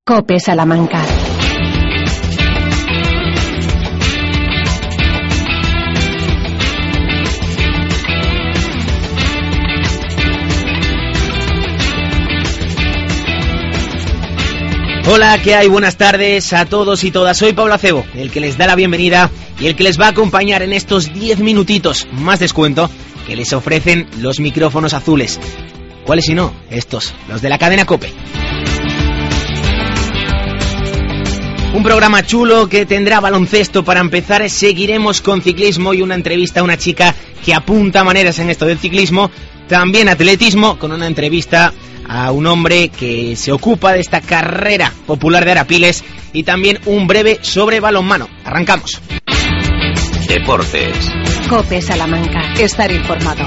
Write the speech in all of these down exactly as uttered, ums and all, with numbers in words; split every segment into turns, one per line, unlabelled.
COPE Salamanca.
Hola, ¿qué hay? Buenas tardes a todos y todas. Soy Pablo Acebo, el que les da la bienvenida y el que les va a acompañar en estos diez minutitos más descuento que les ofrecen los micrófonos azules. ¿Cuáles si no? Estos, los de la cadena COPE. Un programa chulo que tendrá baloncesto para empezar. Seguiremos con ciclismo y una entrevista a una chica que apunta maneras en esto del ciclismo. También atletismo, con una entrevista a un hombre que se ocupa de esta carrera popular de Arapiles. Y también un breve sobre balonmano. Arrancamos.
Deportes.
COPE Salamanca. Estar informado.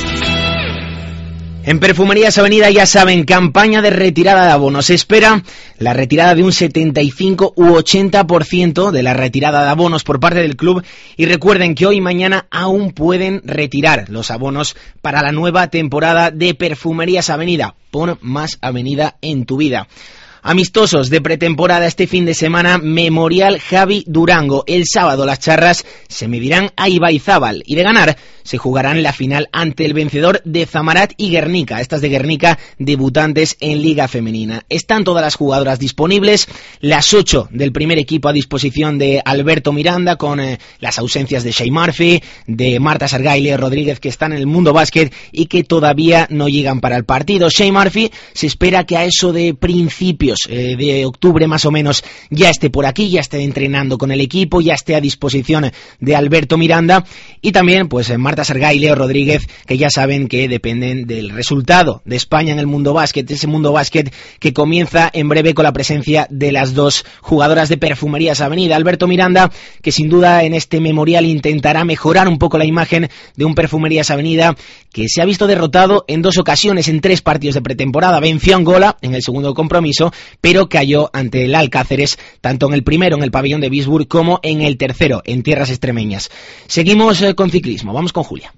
En Perfumerías Avenida, ya saben, campaña de retirada de abonos. Se espera la retirada de un setenta y cinco u ochenta por ciento de la retirada de abonos por parte del club. Y recuerden que hoy y mañana aún pueden retirar los abonos para la nueva temporada de Perfumerías Avenida. Pon más avenida en tu vida. Amistosos de pretemporada este fin de semana, Memorial Javi Durango. El sábado las charras se medirán a Ibaizábal y de ganar se jugarán la final ante el vencedor de Zamarat y Guernica. Estas de Guernica, debutantes en Liga Femenina. Están todas las jugadoras disponibles, las ocho del primer equipo a disposición de Alberto Miranda, con eh, las ausencias de Shea Murphy, de Marta Sargaile Rodríguez, que están en el Mundo Básquet y que todavía no llegan para el partido. Shea Murphy se espera que a eso de principios eh, de octubre más o menos ya esté por aquí, ya esté entrenando con el equipo, ya esté a disposición de Alberto Miranda, y también pues Marta Sargay y Leo Rodríguez, que ya saben que dependen del resultado de España en el Mundo Básquet, ese Mundo Básquet que comienza en breve con la presencia de las dos jugadoras de Perfumerías Avenida. Alberto Miranda, que sin duda en este memorial intentará mejorar un poco la imagen de un Perfumerías Avenida que se ha visto derrotado en dos ocasiones en tres partidos de pretemporada. Venció a Angola en el segundo compromiso, pero cayó ante el Alcáceres, tanto en el primero en el pabellón de Bisburg como en el tercero en tierras extremeñas. Seguimos eh, con ciclismo, vamos con Julia.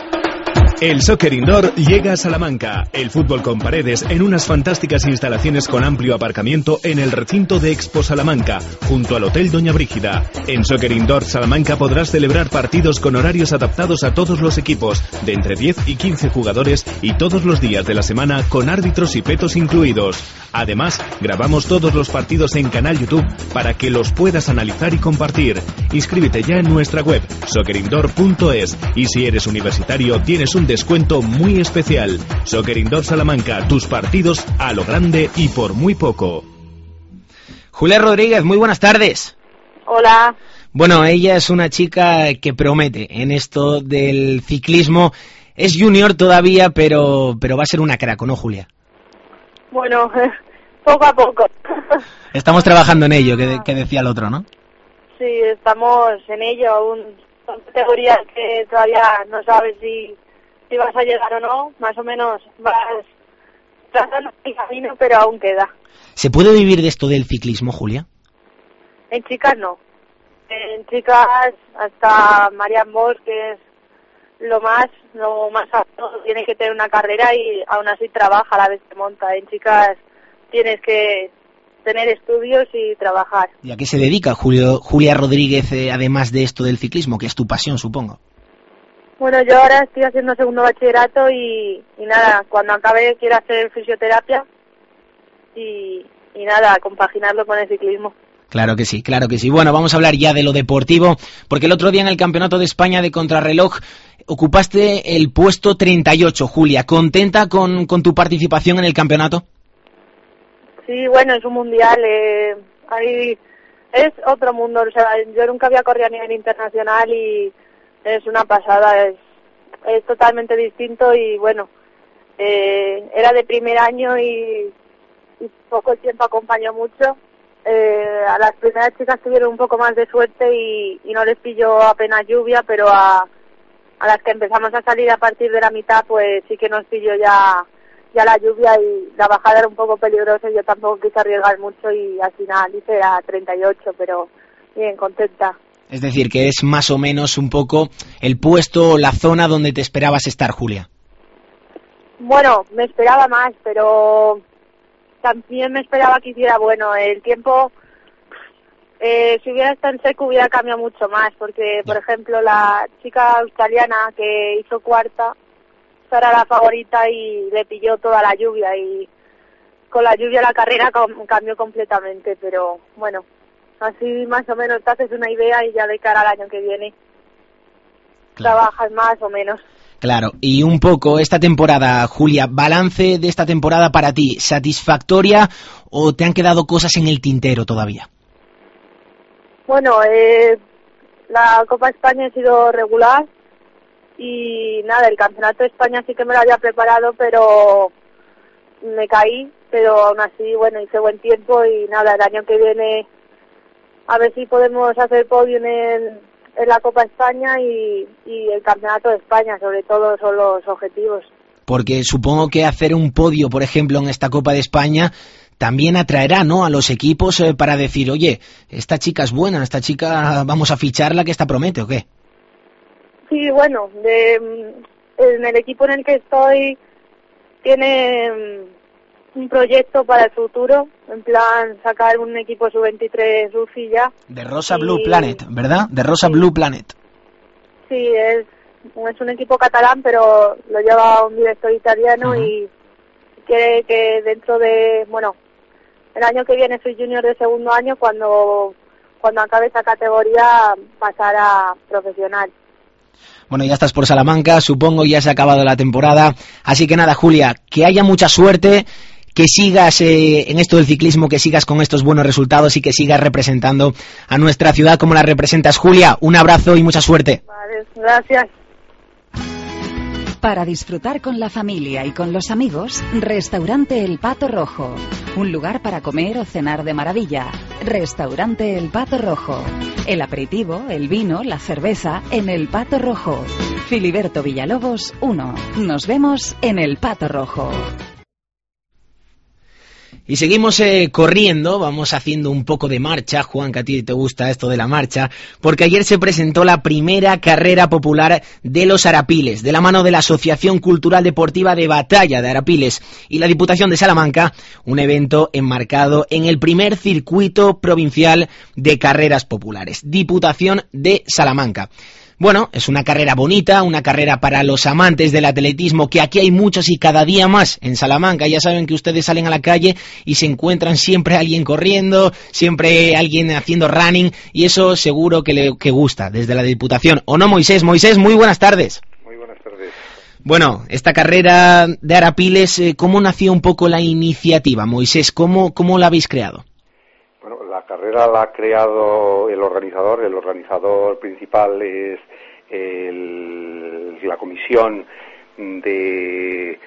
El Soccer Indoor llega a Salamanca. El fútbol con paredes en unas fantásticas instalaciones con amplio aparcamiento en el recinto de Expo Salamanca, junto al Hotel Doña Brígida. En Soccer Indoor Salamanca podrás celebrar partidos con horarios adaptados a todos los equipos, de entre diez y quince jugadores, y todos los días de la semana con árbitros y petos incluidos. Además, grabamos todos los partidos en canal YouTube para que los puedas analizar y compartir. Inscríbete ya en nuestra web, soccer indoor punto es, y si eres universitario tienes un descuento muy especial. Soccer Indoor Salamanca, tus partidos a lo grande y por muy poco.
Julia Rodríguez, muy buenas tardes.
Hola.
Bueno, ella es una chica que promete en esto del ciclismo. Es junior todavía, pero, pero va a ser una crack, ¿no, Julia?
Bueno, poco a poco.
Estamos trabajando en ello, que, que decía el otro, ¿no?
Sí, estamos en ello. Aún son categorías que todavía no sabes si, si vas a llegar o no. Más o menos vas trazando el camino, pero aún queda.
¿Se puede vivir de esto del ciclismo, Julia?
En chicas no. En chicas hasta Marian Bosch, que es lo más, lo más alto, tiene que tener una carrera y aún así trabaja a la vez que monta. En chicas tienes que tener estudios y trabajar.
¿Y a qué se dedica Julio, Julia Rodríguez, eh, además de esto del ciclismo, que es tu pasión, supongo?
Bueno, yo ahora estoy haciendo segundo bachillerato y, y nada, cuando acabe quiero hacer fisioterapia y, y nada, compaginarlo con el ciclismo.
Claro que sí, claro que sí. Bueno, vamos a hablar ya de lo deportivo, porque el otro día en el Campeonato de España de Contrarreloj ocupaste el puesto treinta y ocho, Julia. ¿Contenta con, con tu participación en el campeonato?
Sí, bueno, es un mundial, eh, hay, es otro mundo. O sea, yo nunca había corrido a nivel internacional y es una pasada, es, es totalmente distinto y bueno, eh, era de primer año y, y poco tiempo acompañó mucho. Eh, a las primeras chicas tuvieron un poco más de suerte y, y no les pilló apenas lluvia, pero a, a las que empezamos a salir a partir de la mitad, pues sí que nos pilló ya, ya la lluvia y la bajada era un poco peligrosa y yo tampoco quise arriesgar mucho y al final hice a treinta y ocho, pero bien, contenta.
Es decir, que es más o menos un poco el puesto o la zona donde te esperabas estar, Julia.
Bueno, me esperaba más, pero también me esperaba que hiciera bueno. El tiempo, eh, si hubiera estado en seco hubiera cambiado mucho más, porque, por ejemplo, la chica australiana que hizo cuarta, esa era la favorita y le pilló toda la lluvia, y con la lluvia la carrera cambió completamente, pero bueno, así más o menos te haces una idea y ya de cara al año que viene claro. trabajas más o menos.
Claro, y un poco esta temporada, Julia, balance de esta temporada para ti, ¿satisfactoria o te han quedado cosas en el tintero todavía?
Bueno, eh, la Copa España ha sido regular y nada, el Campeonato de España sí que me lo había preparado, pero me caí, pero aún así, bueno, hice buen tiempo y nada, el año que viene a ver si podemos hacer podium en, en la Copa España y, y el Campeonato de España, sobre todo son los objetivos. Porque
supongo que hacer un podio, por ejemplo, en esta Copa de España también atraerá, ¿no?, a los equipos eh, para decir, oye, esta chica es buena, esta chica vamos a ficharla, que esta promete, ¿o qué?
Sí, bueno, de, en el equipo en el que estoy tiene un proyecto para el futuro, en plan sacar un equipo sub veintitrés U C I ya.
De Rosa y... Blue Planet, ¿verdad? De Rosa sí. Blue Planet.
Sí, es, es un equipo catalán, pero lo lleva un director italiano uh-huh. y quiere que dentro de, bueno, el año que viene soy junior de segundo año, cuando cuando acabe esta categoría pasar a profesional.
Bueno, ya estás por Salamanca, supongo ya se ha acabado la temporada, así que nada, Julia, que haya mucha suerte, que sigas eh, en esto del ciclismo, que sigas con estos buenos resultados y que sigas representando a nuestra ciudad como la representas. Julia, un abrazo y mucha suerte.
Vale, gracias.
Para disfrutar con la familia y con los amigos, Restaurante El Pato Rojo. Un lugar para comer o cenar de maravilla. Restaurante El Pato Rojo. El aperitivo, el vino, la cerveza en El Pato Rojo. Filiberto Villalobos uno. Nos vemos en El Pato Rojo.
Y seguimos eh, corriendo, vamos haciendo un poco de marcha, Juan, que a ti te gusta esto de la marcha, porque ayer se presentó la primera carrera popular de los Arapiles, de la mano de la Asociación Cultural Deportiva de Batalla de Arapiles y la Diputación de Salamanca, un evento enmarcado en el primer circuito provincial de carreras populares, Diputación de Salamanca. Bueno, es una carrera bonita, una carrera para los amantes del atletismo, que aquí hay muchos y cada día más en Salamanca. Ya saben que ustedes salen a la calle y se encuentran siempre alguien corriendo, siempre alguien haciendo running, y eso seguro que le que gusta desde la Diputación. ¿O no, Moisés? Moisés, muy buenas tardes.
Muy buenas tardes.
Bueno, esta carrera de Arapiles, ¿cómo nació un poco la iniciativa, Moisés? ¿Cómo, cómo la habéis creado?
La carrera la ha creado el organizador, el organizador principal es el, la comisión de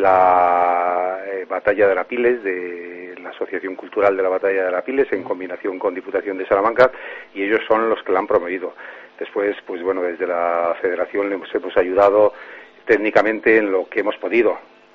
la eh, Batalla de Arapiles, de la Asociación Cultural de la Batalla de Arapiles, en combinación con Diputación de Salamanca, y ellos son los que la han promovido. Después, pues bueno, desde la Federación le hemos, hemos ayudado técnicamente en lo que hemos podido.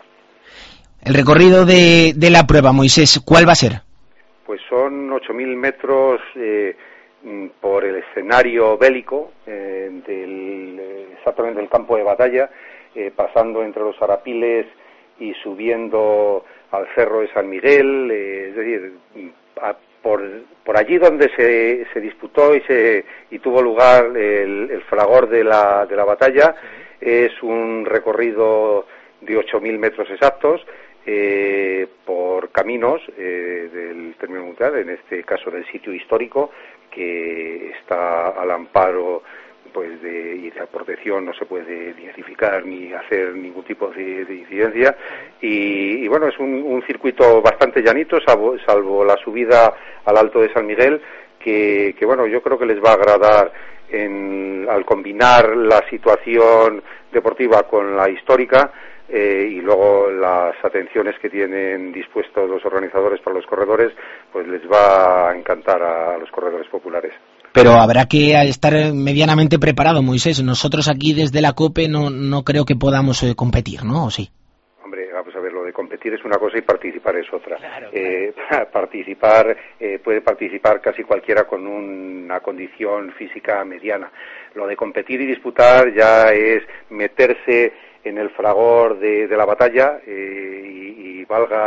El recorrido de, de la prueba, Moisés, ¿cuál va a ser?
Pues son ocho mil metros eh, por el escenario bélico, eh, del, exactamente del campo de batalla, eh, pasando entre los Arapiles y subiendo al Cerro de San Miguel, eh, es decir, a, por, por allí donde se, se disputó y se y tuvo lugar el, el fragor de la, de la batalla. Es un recorrido de ocho mil metros exactos, Eh, por caminos eh, del término municipal, en este caso del sitio histórico, que está al amparo pues de y la protección, no se puede identificar ni hacer ningún tipo de, de incidencia, y, y bueno, es un, un circuito bastante llanito, salvo, salvo la subida al Alto de San Miguel, que, que bueno, yo creo que les va a agradar en, al combinar la situación deportiva con la histórica. Eh, y luego las atenciones que tienen dispuestos los organizadores para los corredores, pues les va a encantar a, a los corredores populares.
Pero habrá que estar medianamente preparado, Moisés. Nosotros aquí desde la COPE no, no creo que podamos eh, competir, ¿no? ¿O sí?
Hombre, vamos a ver, lo de competir es una cosa y participar es otra.
Claro, claro.
Eh, participar, eh, puede participar casi cualquiera con una condición física mediana. Lo de competir y disputar ya es meterse en el fragor de, de la batalla, eh, y, y valga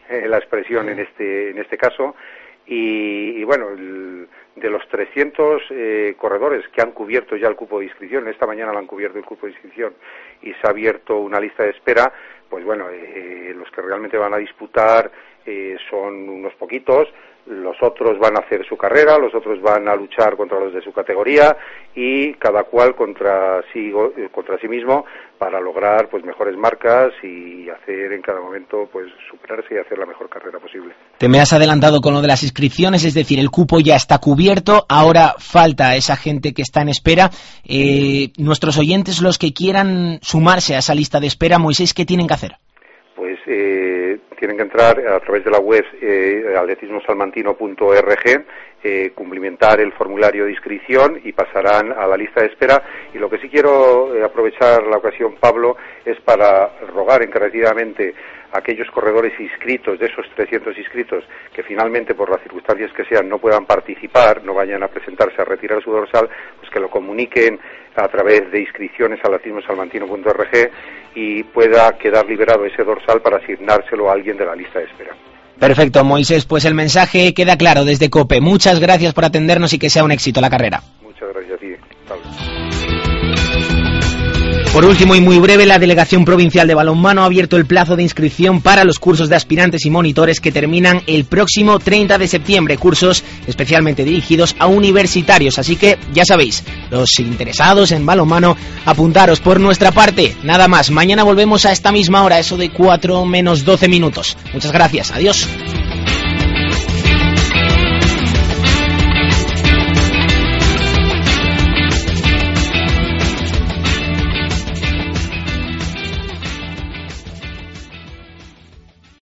eh, la expresión en este en este caso. Y, y bueno, el, de los trescientos eh, corredores que han cubierto ya el cupo de inscripción, esta mañana lo han cubierto el cupo de inscripción y se ha abierto una lista de espera, pues bueno, eh, los que realmente van a disputar eh, son unos poquitos. Los otros van a hacer su carrera, los otros van a luchar contra los de su categoría y cada cual contra sí, contra sí mismo para lograr pues mejores marcas y hacer en cada momento pues superarse y hacer la mejor carrera posible.
Te me has adelantado con lo de las inscripciones, es decir, el cupo ya está cubierto, ahora falta esa gente que está en espera. Eh, nuestros oyentes, los que quieran sumarse a esa lista de espera, Moisés, ¿qué tienen que hacer?
Pues eh, tienen que entrar a través de la web eh, atletismo salmantino punto org, eh, cumplimentar el formulario de inscripción y pasarán a la lista de espera. Y lo que sí quiero eh, aprovechar la ocasión, Pablo, es para rogar encarecidamente a aquellos corredores inscritos, de esos trescientos inscritos, que finalmente por las circunstancias que sean no puedan participar, no vayan a presentarse a retirar su dorsal, pues que lo comuniquen a través de inscripciones a atletismo salmantino punto org y pueda quedar liberado ese dorsal para asignárselo a alguien de la lista de espera.
Perfecto, Moisés, pues el mensaje queda claro desde COPE. Muchas gracias por atendernos y que sea un éxito la carrera.
Muchas gracias a ti, Pablo.
Por último y muy breve, la Delegación Provincial de Balonmano ha abierto el plazo de inscripción para los cursos de aspirantes y monitores que terminan el próximo treinta de septiembre, cursos especialmente dirigidos a universitarios. Así que, ya sabéis, los interesados en balonmano, apuntaros. Por nuestra parte, nada más. Mañana volvemos a esta misma hora, eso de cuatro menos doce minutos. Muchas gracias. Adiós.